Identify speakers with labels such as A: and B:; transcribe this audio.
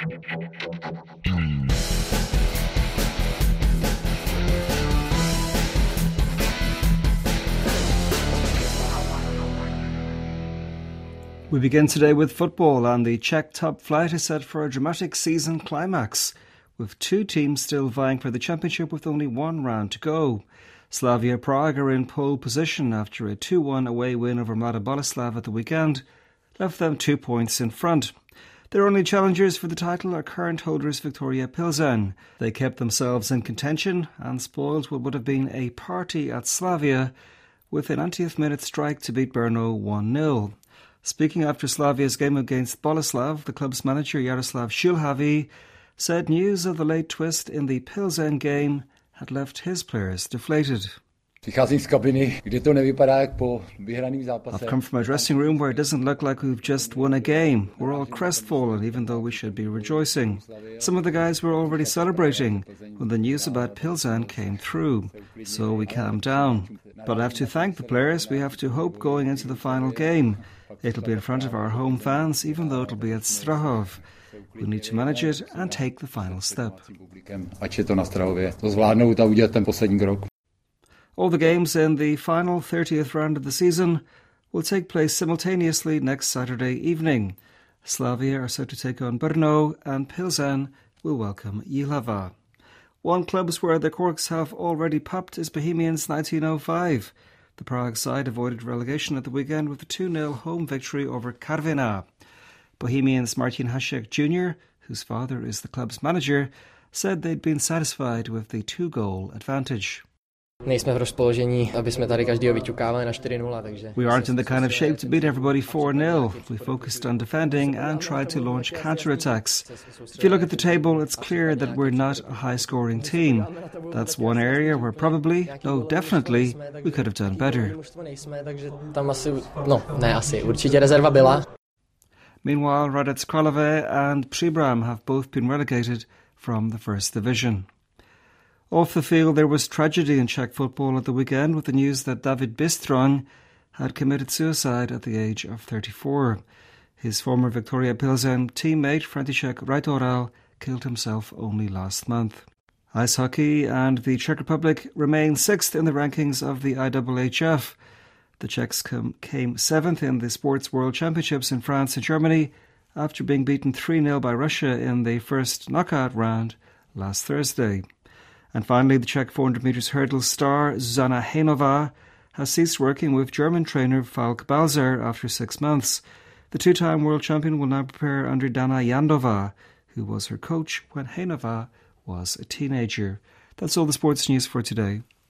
A: We begin today with football, and the Czech top flight is set for a dramatic season climax, with two teams still vying for the championship with only one round to go. Slavia Prague are in pole position after a 2-1 away win over Mladá Boleslav at the weekend left them 2 points in front. Their only challengers for the title are current holders Viktoria Pilsen. They kept themselves in contention and spoiled what would have been a party at Slavia with a 90th minute strike to beat Brno 1-0. Speaking after Slavia's game against Boleslav, the club's manager Jaroslav Šilhavý said news of the late twist in the Pilsen game had left his players deflated. I've come from a dressing room where it doesn't look like we've just won a game. We're all crestfallen, even though we should be rejoicing. Some of the guys were already celebrating when the news about Pilsen came through, so we calmed down. But I have to thank the players. We have to hope going into the final game. It'll be in front of our home fans, even though it'll be at Strahov. We need to manage it and take the final step. All the games in the final 30th round of the season will take place simultaneously next Saturday evening. Slavia are set to take on Brno and Pilsen will welcome Jihlava. One club where the corks have already popped is Bohemians 1905. The Prague side avoided relegation at the weekend with a 2-0 home victory over Karviná. Bohemians' Martin Hašek Jr., whose father is the club's manager, said they'd been satisfied with the 2-goal advantage. We aren't in the kind of shape to beat everybody 4-0. We focused on defending and tried to launch counter-attacks. If you look at the table, it's clear that we're not a high-scoring team. That's one area where probably, no, definitely, we could have done better. Meanwhile, Hradec Králové and Příbram have both been relegated from the First Division. Off the field, there was tragedy in Czech football at the weekend with the news that David Bistron had committed suicide at the age of 34. His former Viktoria Pilsen teammate František Rajtoral killed himself only last month. Ice hockey and the Czech Republic remain sixth in the rankings of the IHF. The Czechs came seventh in the Sports World Championships in France and Germany after being beaten 3-0 by Russia in the first knockout round last Thursday. And finally, the Czech 400 metres hurdle star Zuzana Hejnová has ceased working with German trainer Falk Balzer after 6 months. The two-time world champion will now prepare under Dana Jandová, who was her coach when Hejnová was a teenager. That's all the sports news for today.